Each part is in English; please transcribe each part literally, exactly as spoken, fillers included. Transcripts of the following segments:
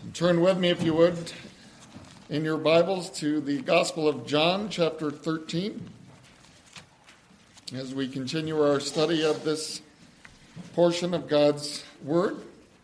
Turn with me, if you would, in your Bibles to the Gospel of John, chapter thirteen, as we continue our study of this portion of God's Word.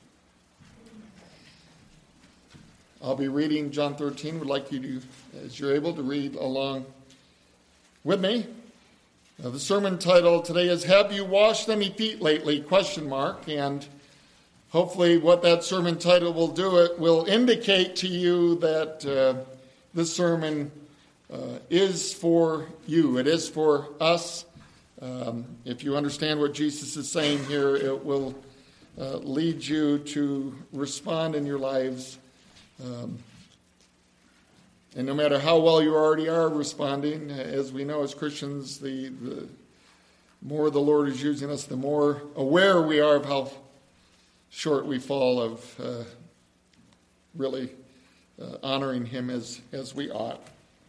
I'll be reading John thirteen. Would like you to, as you're able, to read along with me. Uh, the sermon title today is "Have You Washed Any Feet Lately?" Question mark. And hopefully what that sermon title will do, it will indicate to you that uh, this sermon uh, is for you. It is for us. Um, if you understand what Jesus is saying here, it will uh, lead you to respond in your lives. Um, and no matter how well you already are responding, as we know as Christians, the, the more the Lord is using us, the more aware we are of how short we fall of uh, really uh, honoring him as, as we ought.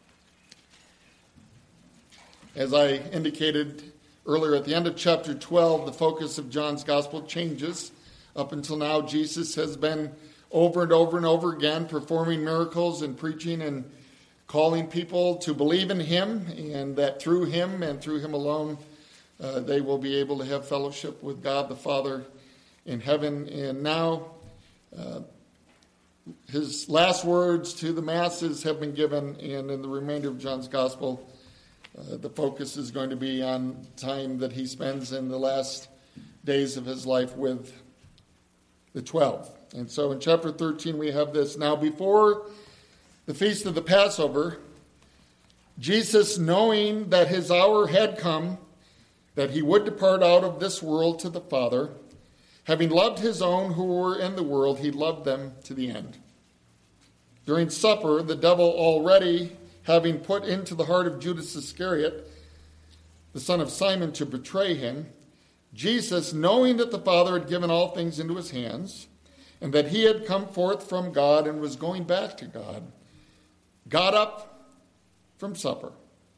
As I indicated earlier, at the end of chapter twelve, the focus of John's gospel changes. Up until now, Jesus has been over and over and over again performing miracles and preaching and calling people to believe in him, and that through him and through him alone, uh, they will be able to have fellowship with God the Father in heaven. And now uh, his last words to the masses have been given, and in the remainder of John's gospel, uh, the focus is going to be on time that he spends in the last days of his life with the twelve. And so in chapter thirteen we have this: "Now before the feast of the Passover, Jesus, knowing that his hour had come, that he would depart out of this world to the Father, having loved his own who were in the world, he loved them to the end. During supper, the devil already having put into the heart of Judas Iscariot, the son of Simon, to betray him, Jesus, knowing that the Father had given all things into his hands, and that he had come forth from God and was going back to God, got up from supper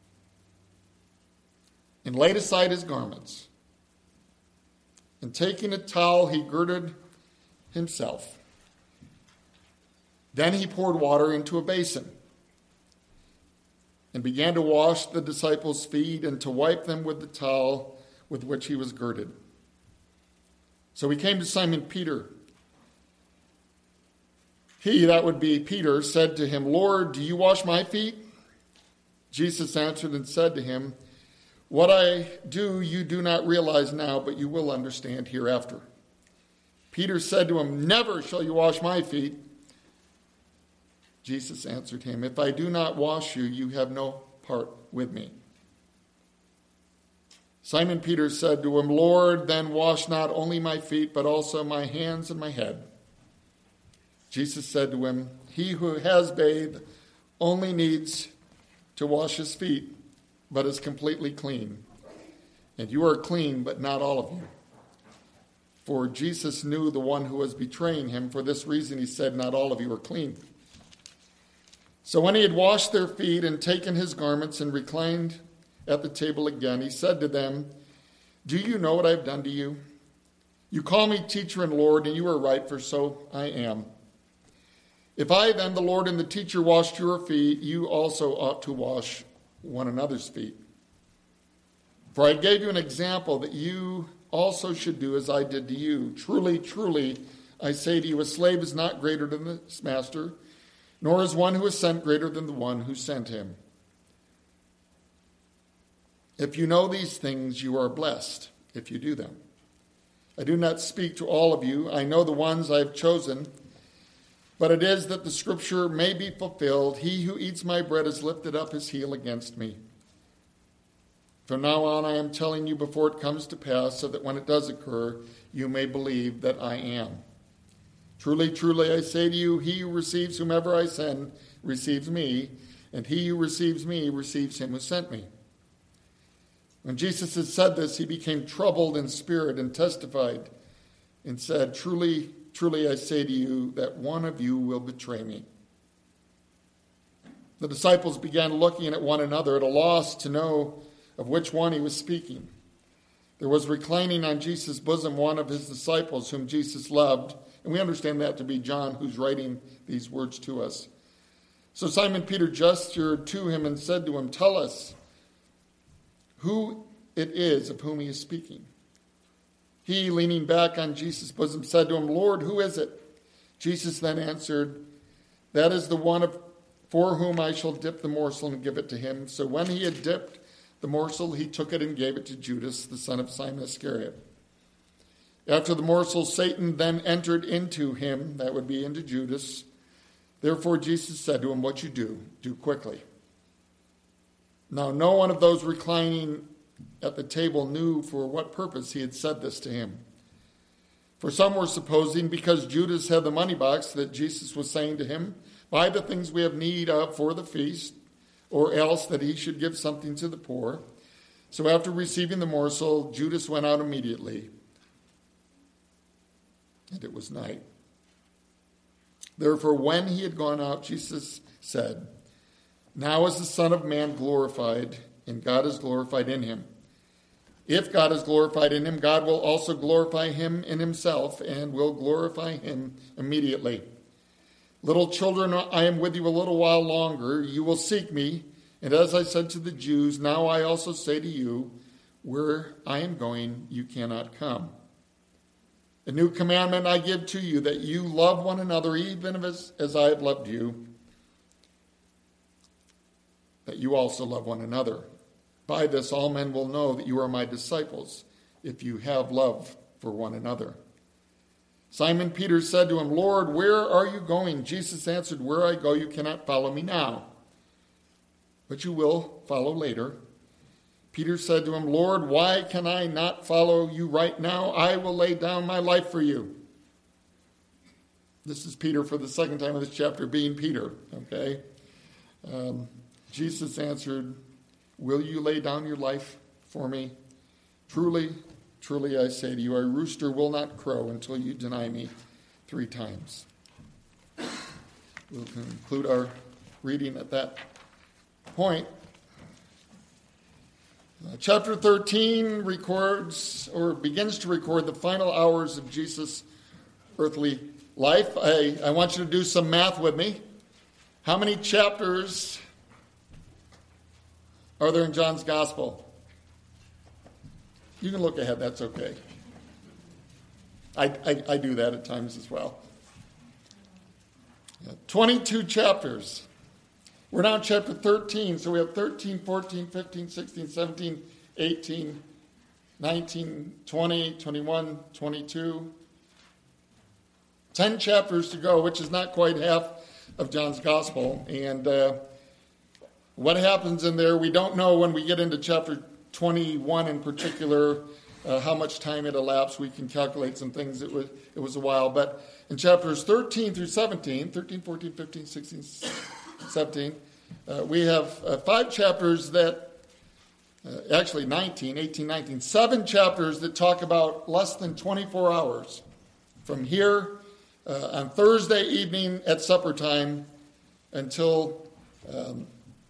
and laid aside his garments. And taking a towel, he girded himself. Then he poured water into a basin and began to wash the disciples' feet and to wipe them with the towel with which he was girded. So he came to Simon Peter. He, that would be Peter, said to him, "Lord, do you wash my feet?" Jesus answered and said to him, "What I do you do not realize now, but you will understand hereafter." Peter said to him, "Never shall you wash my feet." Jesus answered him, "If I do not wash you, you have no part with me." Simon Peter said to him, "Lord, then wash not only my feet, but also my hands and my head." Jesus said to him, "He who has bathed only needs to wash his feet, but is completely clean. And you are clean, but not all of you." For Jesus knew the one who was betraying him. For this reason he said, "Not all of you are clean." So when he had washed their feet and taken his garments and reclined at the table again, he said to them, "Do you know what I have done to you? You call me teacher and Lord, and you are right, for so I am. If I then, the Lord and the teacher, washed your feet, you also ought to wash one another's feet. For I gave you an example that you also should do as I did to you. Truly, truly, I say to you, a slave is not greater than his master, nor is one who is sent greater than the one who sent him. If you know these things, you are blessed if you do them. I do not speak to all of you. I know the ones I have chosen. But it is that the scripture may be fulfilled, 'He who eats my bread has lifted up his heel against me.' From now on I am telling you before it comes to pass, so that when it does occur, you may believe that I am. Truly, truly, I say to you, he who receives whomever I send receives me, and he who receives me receives him who sent me." When Jesus had said this, he became troubled in spirit and testified and said, "Truly, truly, I say to you that one of you will betray me." The disciples began looking at one another at a loss to know of which one he was speaking. There was reclining on Jesus' bosom one of his disciples whom Jesus loved, And we understand that to be John who's writing these words to us. So Simon Peter gestured to him and said to him, "Tell us who it is of whom he is speaking." He, leaning back on Jesus' bosom, said to him, "Lord, who is it?" Jesus then answered, "That is the one of, for whom I shall dip the morsel and give it to him." So when he had dipped the morsel, he took it and gave it to Judas, the son of Simon Iscariot. After the morsel, Satan then entered into him, that would be into Judas. Therefore Jesus said to him, "What you do, do quickly." Now no one of those reclining at the table knew for what purpose he had said this to him. For some were supposing, because Judas had the money box, that Jesus was saying to him, "Buy the things we have need of for the feast," or else that he should give something to the poor. So after receiving the morsel, Judas went out immediately, and it was night. Therefore, when he had gone out, Jesus said, "Now is the Son of Man glorified, and God is glorified in him. If God is glorified in him, God will also glorify him in himself, and will glorify him immediately. Little children, I am with you a little while longer. You will seek me, and as I said to the Jews, now I also say to you, where I am going, you cannot come. A new commandment I give to you, that you love one another, even as, as I have loved you, that you also love one another. By this all men will know that you are my disciples, if you have love for one another." Simon Peter said to him, "Lord, where are you going?" Jesus answered, "Where I go, you cannot follow me now, but you will follow later." Peter said to him, "Lord, why can I not follow you right now? I will lay down my life for you." This is Peter for the second time in this chapter being Peter, okay? Um, Jesus answered, "Will you lay down your life for me? Truly, truly I say to you, a rooster will not crow until you deny me three times." We'll conclude our reading at that point. Uh, chapter thirteen records, or begins to record, the final hours of Jesus' earthly life. I, I want you to do some math with me. How many chapters are there in John's Gospel? You can look ahead, that's okay. I, I, I do that at times as well. Yeah, twenty-two chapters. We're now in chapter thirteen, so we have thirteen, fourteen, fifteen, sixteen, seventeen, eighteen, nineteen, twenty, twenty-one, twenty-two. Ten chapters to go, which is not quite half of John's Gospel. And uh, what happens in there, we don't know when we get into chapter twenty-one in particular, uh, how much time it elapsed. We can calculate some things. It was, it was a while. But in chapters thirteen through seventeen, thirteen, fourteen, fifteen, sixteen, seventeen, uh, we have uh, five chapters that, uh, actually nineteen, eighteen, nineteen, seven chapters that talk about less than twenty-four hours from here uh, on Thursday evening at supper time until um,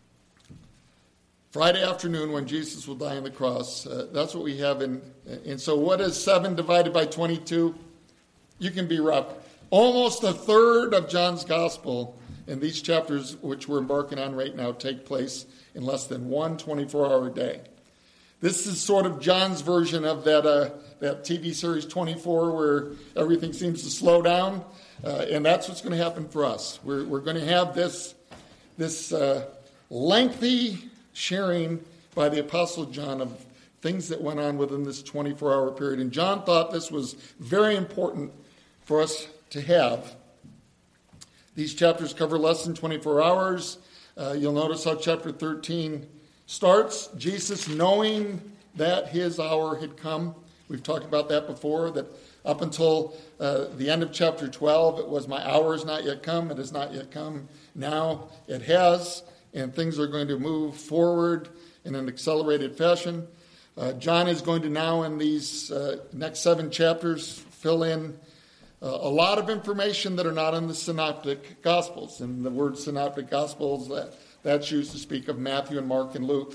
Friday afternoon when Jesus will die on the cross. Uh, that's what we have in. And so what is seven divided by twenty-two? You can be rough. Almost a third of John's Gospel in these chapters, which we're embarking on right now, take place in less than one twenty-four hour day. This is sort of John's version of that uh, that T V series twenty-four, where everything seems to slow down. Uh, and that's what's going to happen for us. We're, we're going to have this, this uh, lengthy sharing by the Apostle John of things that went on within this twenty-four hour period. And John thought this was very important for us to have. These chapters cover less than twenty-four hours. Uh, you'll notice how chapter thirteen starts. Jesus knowing that his hour had come. We've talked about that before, that up until uh, the end of chapter twelve, it was, my hour has not yet come. It has not yet come. Now it has. And things are going to move forward in an accelerated fashion. Uh, John is going to now, in these uh, next seven chapters, fill in uh, a lot of information that are not in the synoptic Gospels. And the word synoptic Gospels, that, that's used to speak of Matthew and Mark and Luke.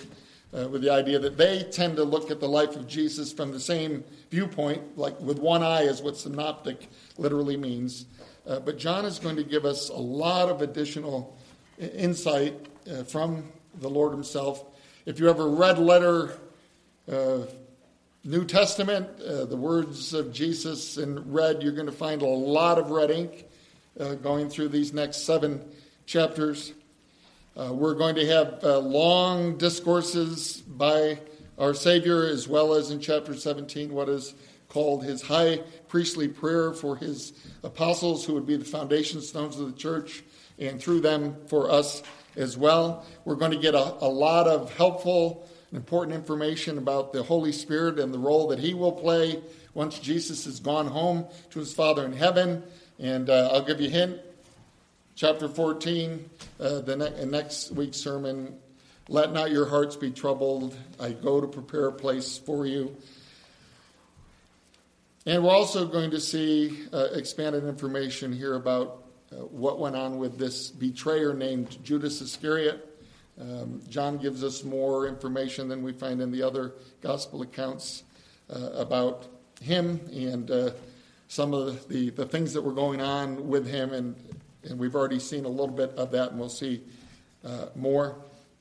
uh, with the idea that they tend to look at the life of Jesus from the same viewpoint, like with one eye is what synoptic literally means. Uh, but John is going to give us a lot of additional insight uh, from the Lord himself. If you ever read letter uh, New Testament, uh, the words of Jesus in red, you're going to find a lot of red ink uh, going through these next seven chapters. Uh, we're going to have uh, long discourses by our Savior, as well as in chapter seventeen, what is called his high priestly prayer for his apostles, who would be the foundation stones of the church, and through them for us as well. We're going to get a, a lot of helpful and important information about the Holy Spirit and the role that he will play once Jesus has gone home to his Father in heaven. And uh, I'll give you a hint. Chapter fourteen, uh, the ne- next week's sermon, let not your hearts be troubled. I go to prepare a place for you. And we're also going to see uh, expanded information here about uh, what went on with this betrayer named Judas Iscariot. Um, John gives us more information than we find in the other gospel accounts uh, about him and uh, some of the, the things that were going on with him. And, and we've already seen a little bit of that, and we'll see uh, more.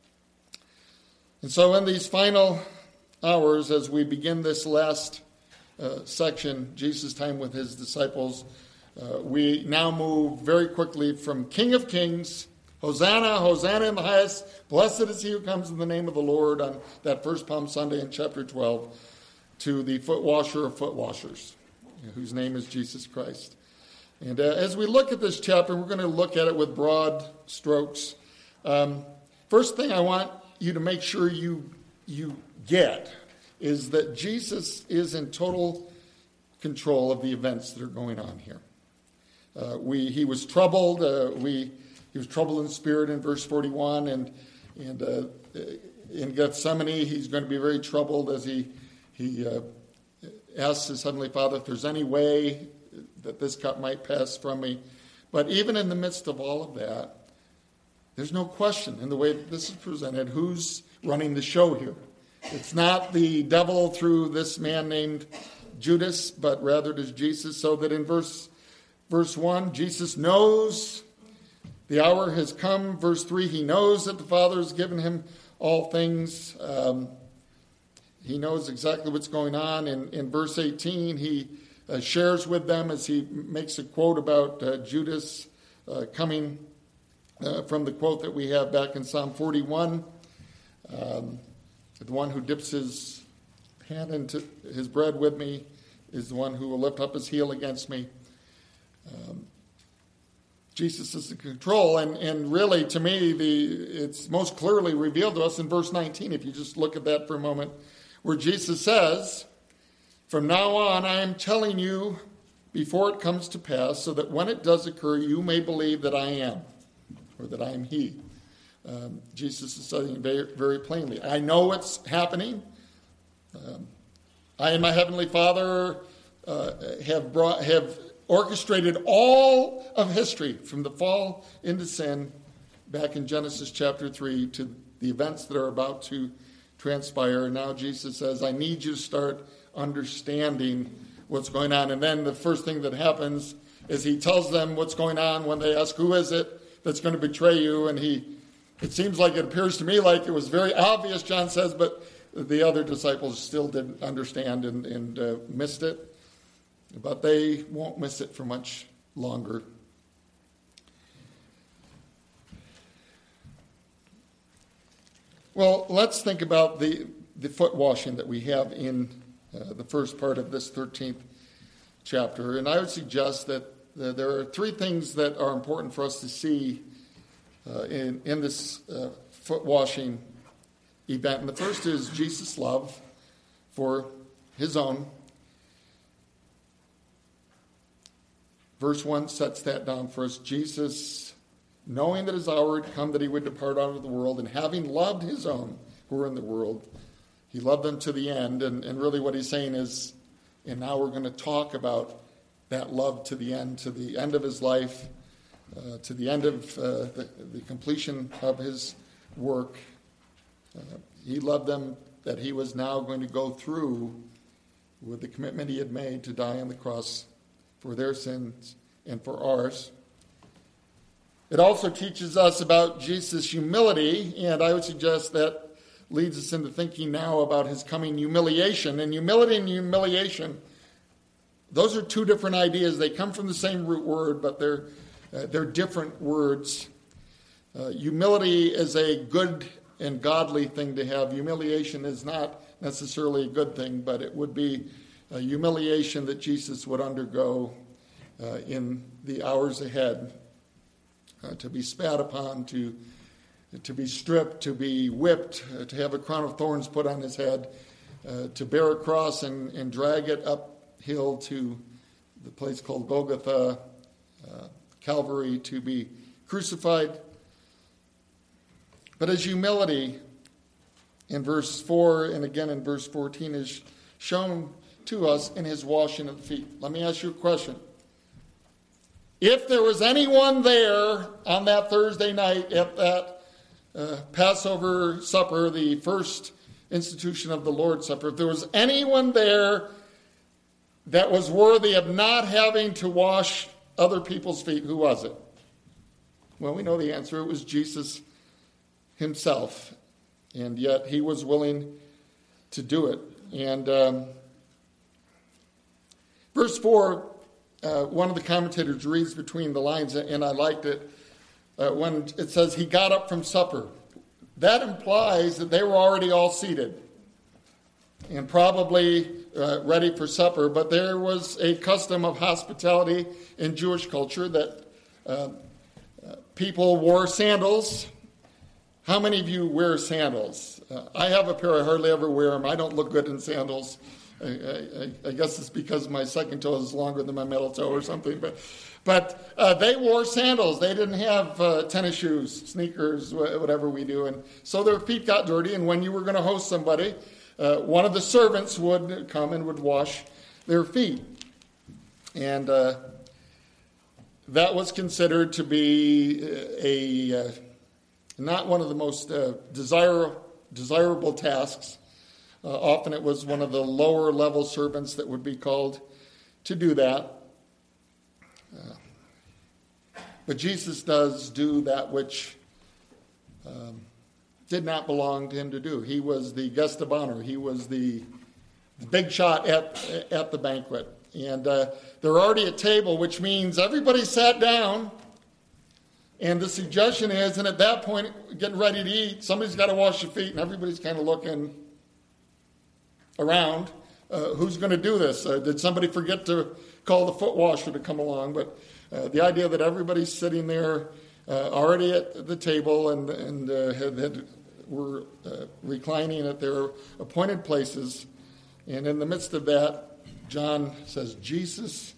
And so in these final hours, as we begin this last uh, section, Jesus' time with his disciples, uh, we now move very quickly from King of Kings, Hosanna, Hosanna in the highest, blessed is he who comes in the name of the Lord, on that first Palm Sunday in chapter twelve, to the foot washer of foot washers, whose name is Jesus Christ. And uh, as we look at this chapter, we're going to look at it with broad strokes. Um, first thing I want you to make sure you you get is that Jesus is in total control of the events that are going on here. Uh, we he was troubled. Uh, we he was troubled in spirit in verse forty-one, and and uh, in Gethsemane he's going to be very troubled as he he uh, asks his heavenly Father if there's any way that this cup might pass from me. But even in the midst of all of that, there's no question in the way that this is presented who's running the show here. It's not the devil through this man named Judas, but rather it is Jesus. So that in verse verse one, Jesus knows the hour has come. Verse three, he knows that the Father has given him all things. Um, he knows exactly what's going on. In, in verse eighteen, he uh, shares with them as he makes a quote about uh, Judas uh, coming uh, from the quote that we have back in Psalm forty-one. Um, the one who dips his hand into his bread with me is the one who will lift up his heel against me. Um, Jesus is in control, and, and really, to me, the it's most clearly revealed to us in verse nineteen, if you just look at that for a moment, where Jesus says, "From now on, I am telling you before it comes to pass, so that when it does occur, you may believe that I am, or that I am he." Um, Jesus is saying very, very plainly, I know what's happening. Um, I and my heavenly Father uh, have brought have orchestrated all of history from the fall into sin back in Genesis chapter three to the events that are about to transpire. And now Jesus says, I need you to start understanding what's going on. And then the first thing that happens is he tells them what's going on when they ask, who is it that's going to betray you? And he, it seems like it appears to me like it was very obvious, John says, but the other disciples still didn't understand and, and uh, missed it. But they won't miss it for much longer. Well, let's think about the, the foot washing that we have in uh, the first part of this thirteenth chapter. And I would suggest that uh, there are three things that are important for us to see uh, in, in this uh, foot washing event. And the first is Jesus' love for his own. Verse one sets that down for us. Jesus, knowing that his hour had come that he would depart out of the world, and having loved his own who were in the world, he loved them to the end. And, and really what he's saying is, and now we're going to talk about that love to the end, to the end of his life, uh, to the end of uh, the, the completion of his work. Uh, he loved them that he was now going to go through with the commitment he had made to die on the cross for their sins and for ours. It also teaches us about Jesus' humility, and I would suggest that leads us into thinking now about his coming humiliation. And humility and humiliation, those are two different ideas. They come from the same root word, but they're uh, they're different words. Uh, humility is a good and godly thing to have. Humiliation is not necessarily a good thing, but it would be a humiliation that Jesus would undergo uh, in the hours ahead. Uh, to be spat upon, to to be stripped, to be whipped, uh, to have a crown of thorns put on his head, uh, to bear a cross and, and drag it uphill to the place called Golgotha, uh, Calvary, to be crucified. But his humility in verse four and again in verse fourteen is shown to us in his washing of the feet. Let me ask you a question. If there was anyone there on that Thursday night at that uh, Passover supper, the first institution of the Lord's Supper, if there was anyone there that was worthy of not having to wash other people's feet, who was it? Well, we know the answer. It was Jesus himself. And yet he was willing to do it. And um, verse four, Uh, one of the commentators reads between the lines, and I liked it, uh, when it says he got up from supper. That implies that they were already all seated and probably uh, ready for supper, but there was a custom of hospitality in Jewish culture that uh, uh, people wore sandals. How many of you wear sandals? Uh, I have a pair. I hardly ever wear them. I don't look good in sandals. I, I, I guess it's because my second toe is longer than my middle toe or something. But but uh, they wore sandals. They didn't have uh, tennis shoes, sneakers, whatever we do. And so their feet got dirty. And when you were going to host somebody, uh, one of the servants would come and would wash their feet. And uh, that was considered to be a uh, not one of the most uh, desire, desirable tasks. Uh, often it was one of the lower level servants that would be called to do that. Uh, but Jesus does do that which um, did not belong to him to do. He was the guest of honor. He was the, the big shot at, at the banquet. And uh, they're already at table, which means everybody sat down. And the suggestion is, and at that point, getting ready to eat, somebody's got to wash your feet, and everybody's kind of looking around. Uh, who's going to do this? Uh, did somebody forget to call the foot washer to come along? But uh, the idea that everybody's sitting there uh, already at the table and, and uh, had, had, were uh, reclining at their appointed places. And in the midst of that, John says, Jesus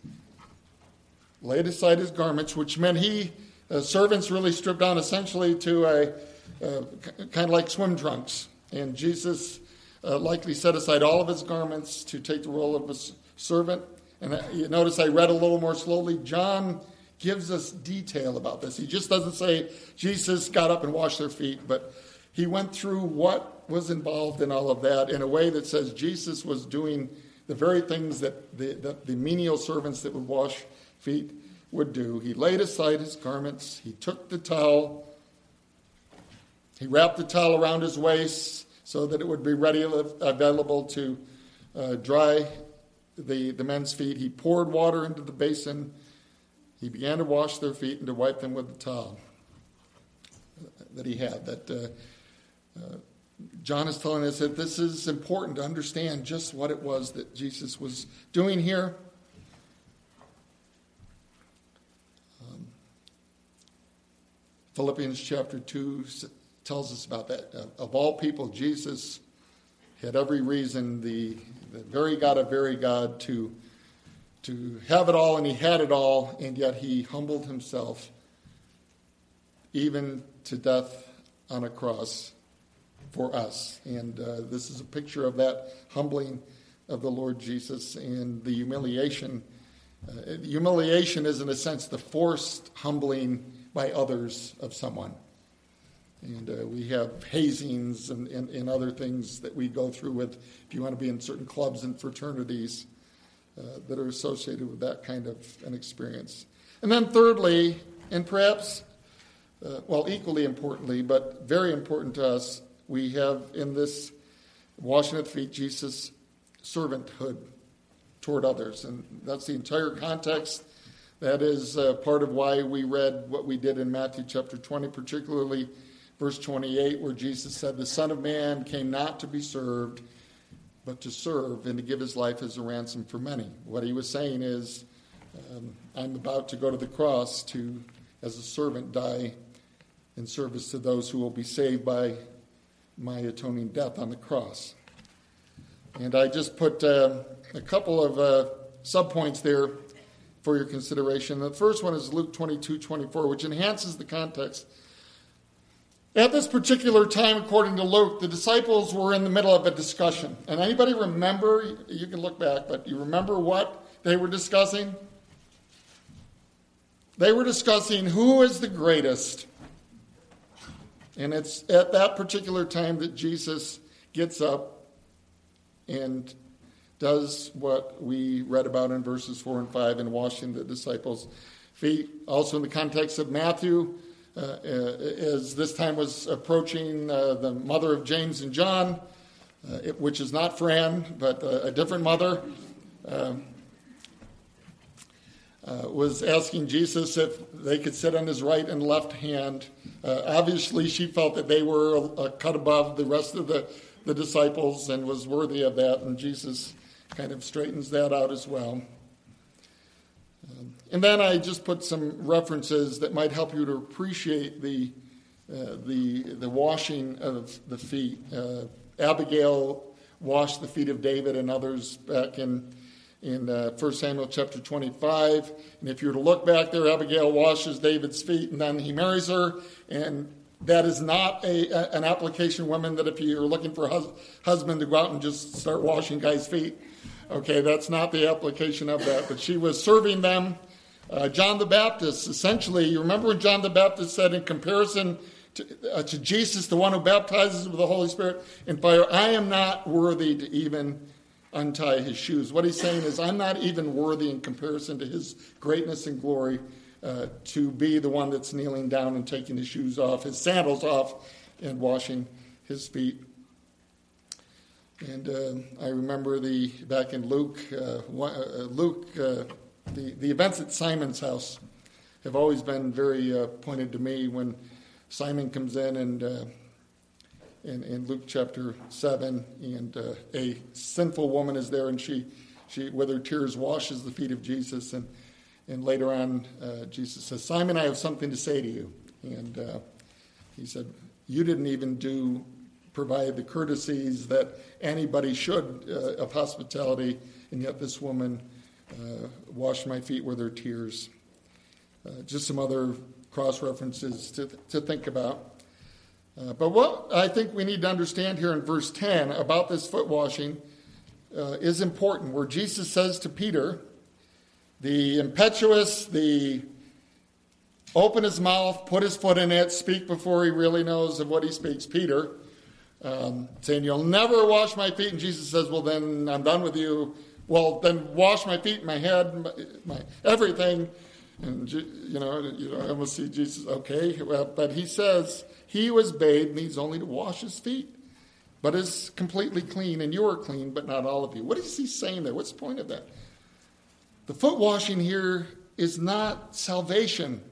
laid aside his garments, which meant he, uh, servants really stripped down essentially to a uh, kind of like swim trunks. And Jesus Uh, likely set aside all of his garments to take the role of a servant. And uh, you notice I read a little more slowly. John gives us detail about this. He just doesn't say Jesus got up and washed their feet, but he went through what was involved in all of that in a way that says Jesus was doing the very things that the, that the menial servants that would wash feet would do. He laid aside his garments. He took the towel. He wrapped the towel around his waist so that it would be ready, available to uh, dry the, the men's feet. He poured water into the basin. He began to wash their feet and to wipe them with the towel that he had. That uh, uh, John is telling us that this is important to understand just what it was that Jesus was doing here. Um, Philippians chapter two tells us about that. Uh, of all people, Jesus had every reason, the, the very God of very God, to, to have it all, and he had it all, and yet he humbled himself even to death on a cross for us. And uh, this is a picture of that humbling of the Lord Jesus and the humiliation. Uh, humiliation is, in a sense, the forced humbling by others of someone. And uh, we have hazings and, and, and other things that we go through with if you want to be in certain clubs and fraternities uh, that are associated with that kind of an experience. And then thirdly, and perhaps, uh, well, equally importantly, but very important to us, we have in this washing of the feet, Jesus' servanthood toward others. And that's the entire context. That is uh, part of why we read what we did in Matthew chapter twenty, particularly verse twenty-eight, where Jesus said, "The Son of Man came not to be served, but to serve and to give his life as a ransom for many." What he was saying is, um, I'm about to go to the cross to, as a servant, die in service to those who will be saved by my atoning death on the cross. And I just put uh, a couple of uh, subpoints there for your consideration. The first one is Luke twenty-two twenty-four, which enhances the context. At this particular time, according to Luke, the disciples were in the middle of a discussion. And anybody remember, you can look back, but you remember what they were discussing? They were discussing who is the greatest. And it's at that particular time that Jesus gets up and does what we read about in verses four and five in washing the disciples' feet. Also in the context of Matthew, uh, uh, as this time was approaching uh, the mother of James and John, uh, it, which is not Fran, but uh, a different mother, uh, uh, was asking Jesus if they could sit on his right and left hand. Uh, obviously, she felt that they were a, a cut above the rest of the, the disciples and was worthy of that, and Jesus kind of straightens that out as well. Um, and then I just put some references that might help you to appreciate the uh, the the washing of the feet. Uh, Abigail washed the feet of David and others back in in uh, First Samuel chapter twenty-five. And if you were to look back there, Abigail washes David's feet, and then he marries her. And that is not a, a an application, women, that if you're looking for a hus- husband to go out and just start washing guys' feet. Okay, that's not the application of that. But she was serving them. Uh, John the Baptist, essentially, you remember when John the Baptist said in comparison to, uh, to Jesus, the one who baptizes with the Holy Spirit and fire, I am not worthy to even untie his shoes. What he's saying is, I'm not even worthy in comparison to his greatness and glory uh, to be the one that's kneeling down and taking his shoes off, his sandals off, and washing his feet. And uh, I remember the back in Luke, uh, one, uh, Luke, uh, the the events at Simon's house have always been very uh, pointed to me. When Simon comes in and uh, in, in Luke chapter seven, and uh, a sinful woman is there, and she she with her tears washes the feet of Jesus, and and later on uh, Jesus says, "Simon, I have something to say to you," and uh, he said, "You didn't even do." Provide the courtesies that anybody should uh, of hospitality, and yet this woman uh, washed my feet with her tears." Uh, just some other cross-references to, to think about. Uh, but what I think we need to understand here in verse ten about this foot washing uh, is important, where Jesus says to Peter, the impetuous, the open his mouth, put his foot in it, speak before he really knows of what he speaks, Peter, Um, saying, "You'll never wash my feet." And Jesus says, "Well, then I'm done with you. Well, then wash my feet, my head, my, my everything." And, you know, you know, I almost see Jesus, okay. Well, but he says he was bathed, needs only to wash his feet, but is completely clean, and you are clean, but not all of you. What is he saying there? What's the point of that? The foot washing here is not salvation.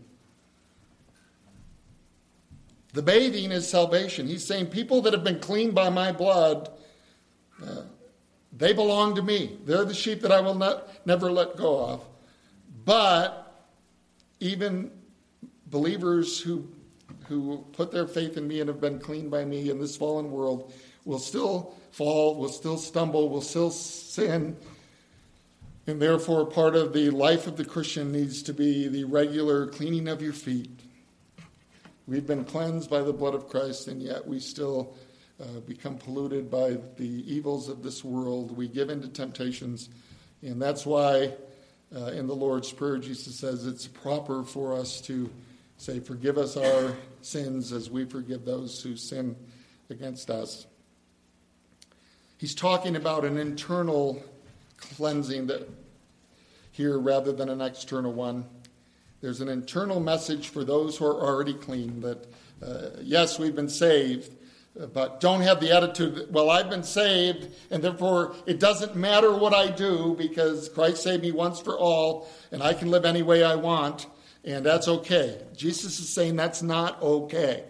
The bathing is salvation. He's saying people that have been cleaned by my blood, uh, they belong to me. They're the sheep that I will not, never let go of. But even believers who who put their faith in me and have been cleaned by me in this fallen world will still fall, will still stumble, will still sin. And therefore, part of the life of the Christian needs to be the regular cleaning of your feet. We've been cleansed by the blood of Christ, and yet we still uh, become polluted by the evils of this world. We give in to temptations, and that's why uh, in the Lord's Prayer, Jesus says it's proper for us to say, forgive us our sins as we forgive those who sin against us. He's talking about an internal cleansing that here rather than an external one. There's an internal message for those who are already clean that, uh, yes, we've been saved, but don't have the attitude that, well, I've been saved, and therefore it doesn't matter what I do because Christ saved me once for all, and I can live any way I want, and that's okay. Jesus is saying that's not okay.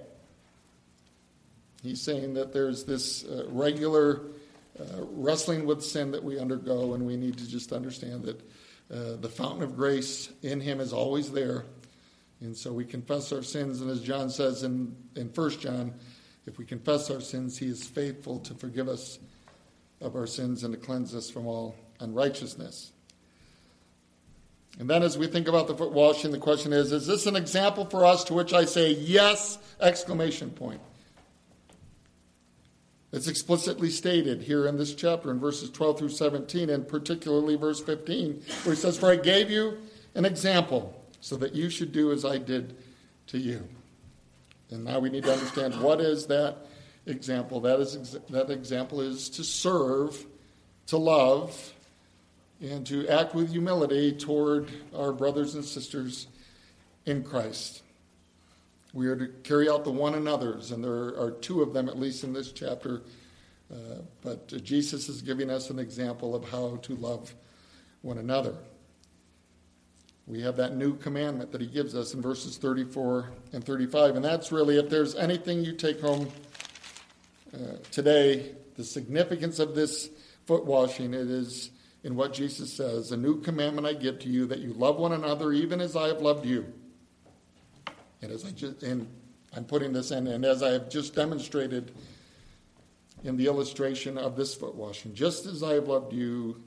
He's saying that there's this uh, regular uh, wrestling with sin that we undergo, and we need to just understand that uh, the fountain of grace in him is always there. And so we confess our sins, and as John says in, in First John, if we confess our sins, he is faithful to forgive us of our sins and to cleanse us from all unrighteousness. And then as we think about the foot washing, the question is, is this an example for us? To which I say, yes, exclamation point. It's explicitly stated here in this chapter in verses twelve through seventeen, and particularly verse fifteen, where he says, for I gave you an example so that you should do as I did to you. And now we need to understand what is that example. That is that example is to serve, to love, and to act with humility toward our brothers and sisters in Christ. We are to carry out the one another's, and there are two of them, at least in this chapter. Uh, but uh, Jesus is giving us an example of how to love one another. We have that new commandment that he gives us in verses thirty-four and thirty-five. And that's really, if there's anything you take home uh, today, the significance of this foot washing, it is in what Jesus says, a new commandment I give to you, that you love one another even as I have loved you. And as I just, and I'm putting this in, and as I have just demonstrated in the illustration of this foot washing, just as I have loved you,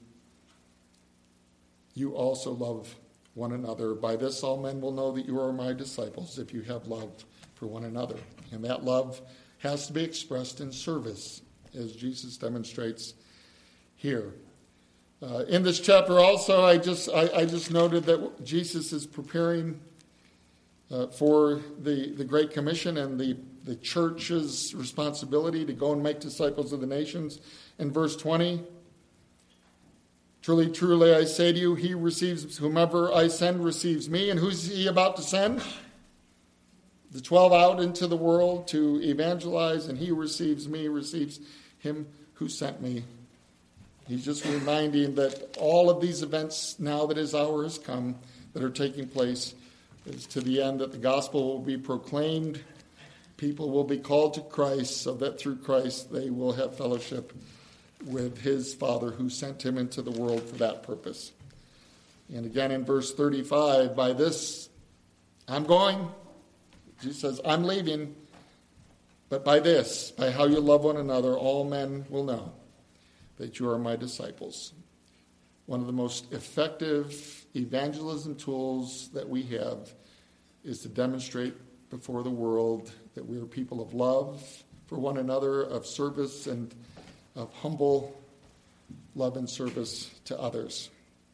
you also love one another. By this all men will know that you are my disciples, if you have love for one another. And that love has to be expressed in service, as Jesus demonstrates here. Uh, in this chapter also, I just I, I just noted that Jesus is preparing uh, for the, the Great Commission and the, the church's responsibility to go and make disciples of the nations. In verse twenty, truly, truly, I say to you, he receives, whomever I send receives me. And who's he about to send? The twelve out into the world to evangelize, and he receives me, receives him who sent me. He's just reminding that all of these events, now that his hour has come, that are taking place, is to the end that the gospel will be proclaimed. People will be called to Christ, so that through Christ they will have fellowship with his Father who sent him into the world for that purpose. And again in verse thirty-five, by this I'm going. Jesus says, I'm leaving. But by this, by how you love one another, all men will know that you are my disciples. One of the most effective evangelism tools that we have is to demonstrate before the world that we are people of love for one another, of service and of humble love and service to others.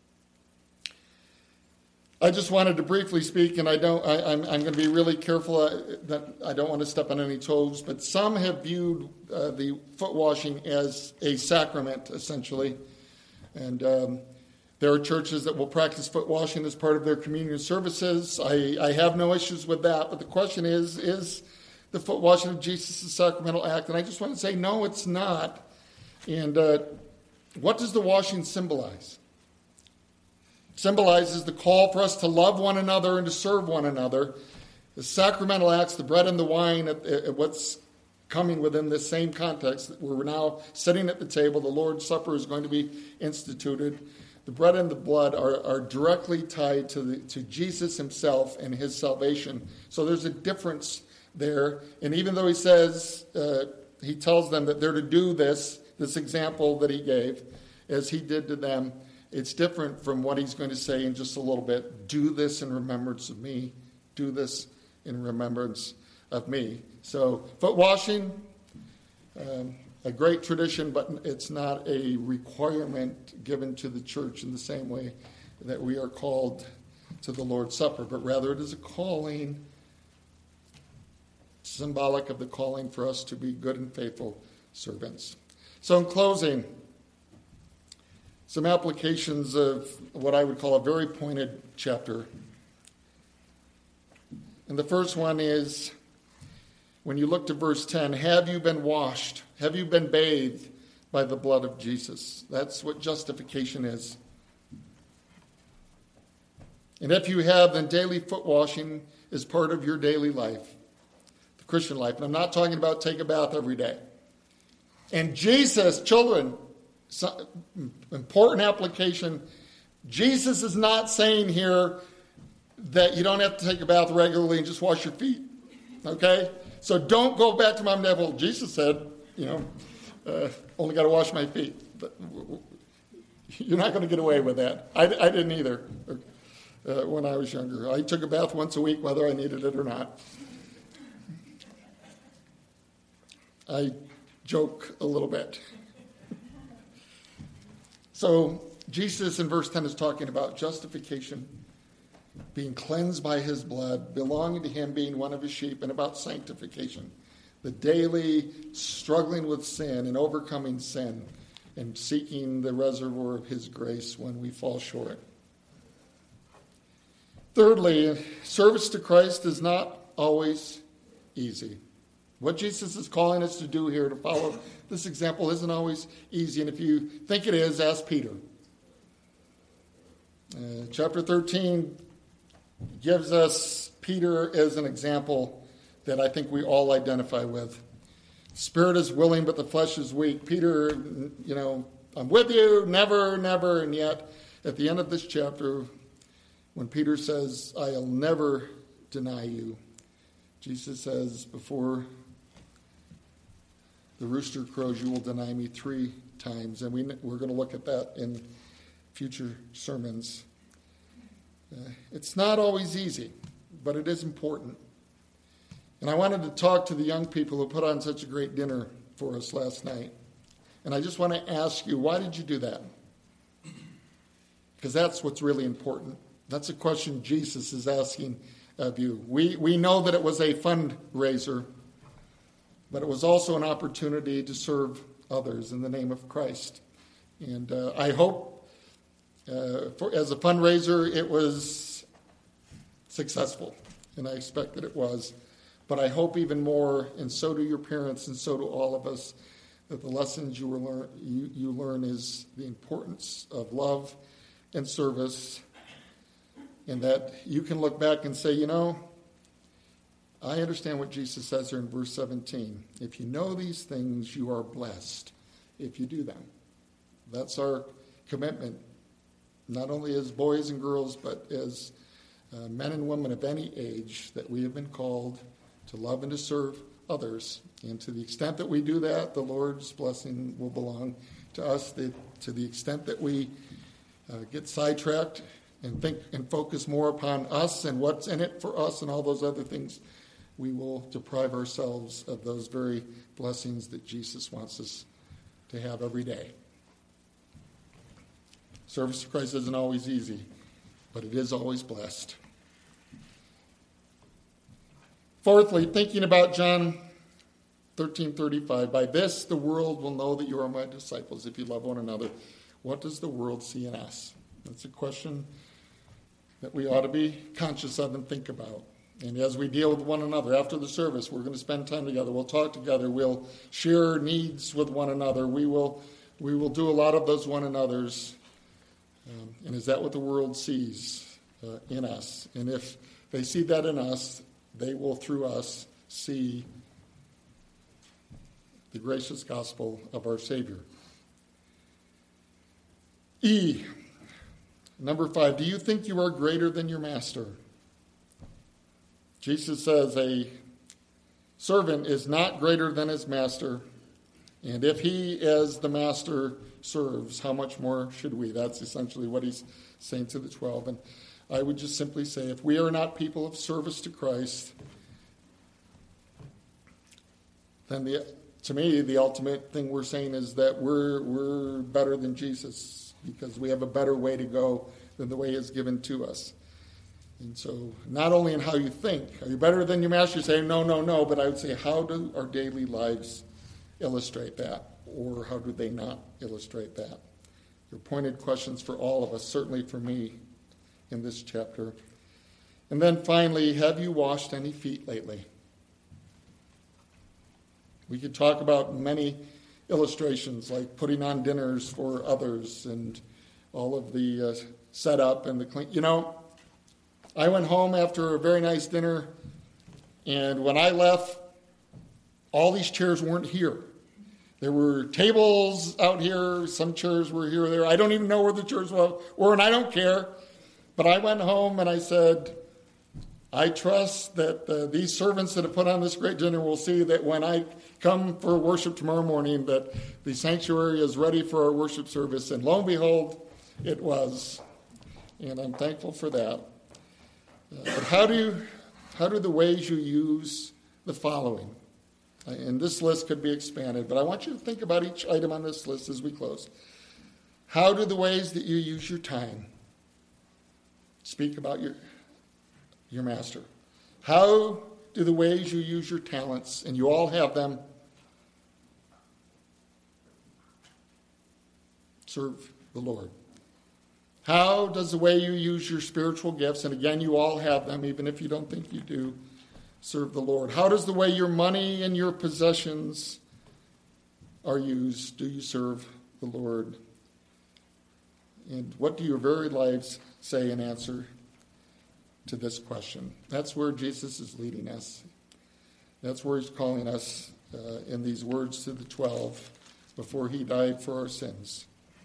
I just wanted to briefly speak, and I don't. I, I'm, I'm going to be really careful uh, that I don't want to step on any toes. But some have viewed uh, the foot washing as a sacrament, essentially, and um, there are churches that will practice foot washing as part of their communion services. I, I have no issues with that. But the question is: is the foot washing of Jesus a sacramental act? And I just want to say, no, it's not. And uh, what does the washing symbolize? It symbolizes the call for us to love one another and to serve one another. The sacramental acts, the bread and the wine, at, at what's coming within this same context, that we're now sitting at the table, the Lord's Supper is going to be instituted. The bread and the blood are, are directly tied to, the, to Jesus himself and his salvation. So there's a difference there. And even though he says, uh, he tells them that they're to do this, this example that he gave, as he did to them, it's different from what he's going to say in just a little bit. Do this in remembrance of me. Do this in remembrance of me. So, foot washing, um, a great tradition, but it's not a requirement given to the church in the same way that we are called to the Lord's Supper, but rather it is a calling symbolic of the calling for us to be good and faithful servants. So in closing, some applications of what I would call a very pointed chapter. And the first one is, when you look to verse ten, have you been washed? Have you been bathed by the blood of Jesus? That's what justification is. And if you have, then daily foot washing is part of your daily life, the Christian life. And I'm not talking about take a bath every day. And Jesus, children, important application, Jesus is not saying here that you don't have to take a bath regularly and just wash your feet. Okay? So don't go back to mom and dad. Well, Jesus said, you know, uh, only got to wash my feet. But you're not going to get away with that. I, I didn't either uh, when I was younger. I took a bath once a week, whether I needed it or not. I joke a little bit. So Jesus in verse ten is talking about justification, being cleansed by his blood, belonging to him, being one of his sheep, and about sanctification, the daily struggling with sin and overcoming sin and seeking the reservoir of his grace when we fall short. Thirdly, service to Christ is not always easy. What Jesus is calling us to do here, to follow this example, isn't always easy. And if you think it is, ask Peter. Uh, chapter thirteen gives us Peter as an example that I think we all identify with. Spirit is willing, but the flesh is weak. Peter, you know, I'm with you, never, never. And yet, at the end of this chapter, when Peter says, I'll never deny you, Jesus says, before the rooster crows, you will deny me three times. And we, we're going to look at that in future sermons. Uh, it's not always easy, but it is important. And I wanted to talk to the young people who put on such a great dinner for us last night. And I just want to ask you, why did you do that? Because that's what's really important. That's a question Jesus is asking of you. We, we know that it was a fundraiser, but it was also an opportunity to serve others in the name of Christ. And uh, I hope, uh, for, as a fundraiser, it was successful, and I expect that it was. But I hope even more, and so do your parents, and so do all of us, that the lessons you, will learn, you, you learn is the importance of love and service, and that you can look back and say, you know, I understand what Jesus says here in verse seventeen. If you know these things, you are blessed if you do them. That's our commitment, not only as boys and girls, but as uh, men and women of any age, that we have been called to love and to serve others. And to the extent that we do that, the Lord's blessing will belong to us. The, to the extent that we uh, get sidetracked and think and focus more upon us and what's in it for us and all those other things, we will deprive ourselves of those very blessings that Jesus wants us to have every day. Service to Christ isn't always easy, but it is always blessed. Fourthly, thinking about John thirteen thirty-five, by this the world will know that you are my disciples if you love one another. What does the world see in us? That's a question that we ought to be conscious of and think about. And as we deal with one another after the service, we're going to spend time together. We'll talk together. We'll share needs with one another. We will we will do a lot of those one another's. Um, and is that what the world sees uh, in us? And if they see that in us, they will, through us, see the gracious gospel of our Savior. E, number five, do you think you are greater than your master? Jesus says a servant is not greater than his master, and if he, as the master, serves, how much more should we? That's essentially what he's saying to the twelve. And I would just simply say, if we are not people of service to Christ, then the, to me, the ultimate thing we're saying is that we're we're better than Jesus, because we have a better way to go than the way is given to us. And so not only in how you think, are you better than your master? You say, no, no, no. But I would say, how do our daily lives illustrate that? Or how do they not illustrate that? They're pointed questions for all of us, certainly for me in this chapter. And then finally, have you washed any feet lately? We could talk about many illustrations, like putting on dinners for others and all of the uh, setup and the clean. You know, I went home after a very nice dinner, and when I left, all these chairs weren't here. There were tables out here. Some chairs were here or there. I don't even know where the chairs were, and I don't care. But I went home and I said, I trust that uh, these servants that have put on this great dinner will see that when I come for worship tomorrow morning, that the sanctuary is ready for our worship service. And lo and behold, it was. And I'm thankful for that. Uh, but how do you, how do the ways you use the following? Uh, and this list could be expanded, but I want you to think about each item on this list as we close. How do the ways that you use your time speak about your your master? How do the ways you use your talents, and you all have them, serve the Lord? How does the way you use your spiritual gifts, and again, you all have them, even if you don't think you do, serve the Lord? How does the way your money and your possessions are used, do you serve the Lord? And what do your very lives say in answer to this question? That's where Jesus is leading us. That's where he's calling us uh, in these words to the twelve before he died for our sins.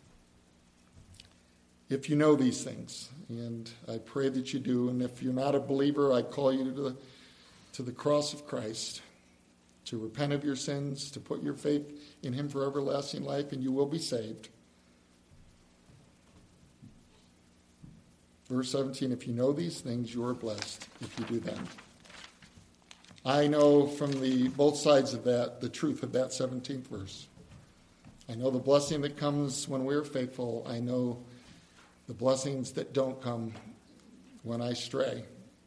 If you know these things, and I pray that you do, and if you're not a believer, I call you to the, to the cross of Christ, to repent of your sins, to put your faith in him for everlasting life, and you will be saved. Verse seventeen, if you know these things, you are blessed if you do them. I know from the both sides of that, the truth of that seventeenth verse. I know the blessing that comes when we are faithful. I know the blessings that don't come when I stray.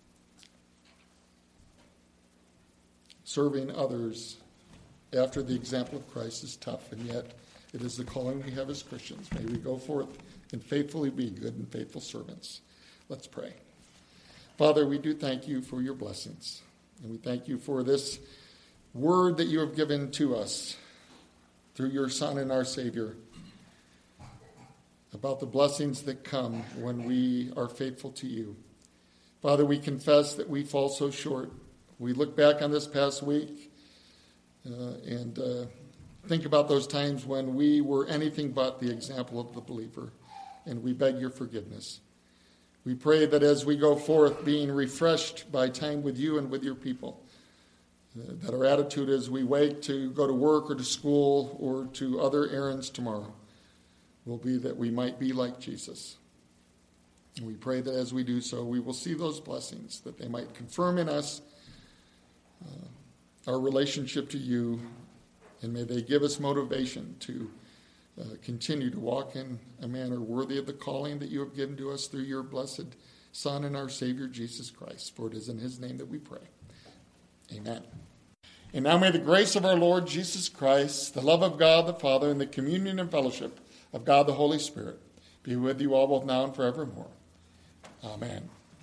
Serving others after the example of Christ is tough, and yet it is the calling we have as Christians. May we go forth and faithfully be good and faithful servants. Let's pray. Father, we do thank you for your blessings. And we thank you for this word that you have given to us through your Son and our Savior about the blessings that come when we are faithful to you. Father, we confess that we fall so short. We look back on this past week uh, and uh, think about those times when we were anything but the example of the believer, and we beg your forgiveness. We pray that as we go forth being refreshed by time with you and with your people, uh, that our attitude as we wait to go to work or to school or to other errands tomorrow will be that we might be like Jesus. And we pray that as we do so, we will see those blessings, that they might confirm in us uh, our relationship to you, and may they give us motivation to Uh, continue to walk in a manner worthy of the calling that you have given to us through your blessed Son and our Savior, Jesus Christ. For it is in his name that we pray. Amen. And now may the grace of our Lord Jesus Christ, the love of God the Father, and the communion and fellowship of God the Holy Spirit be with you all both now and forevermore. Amen.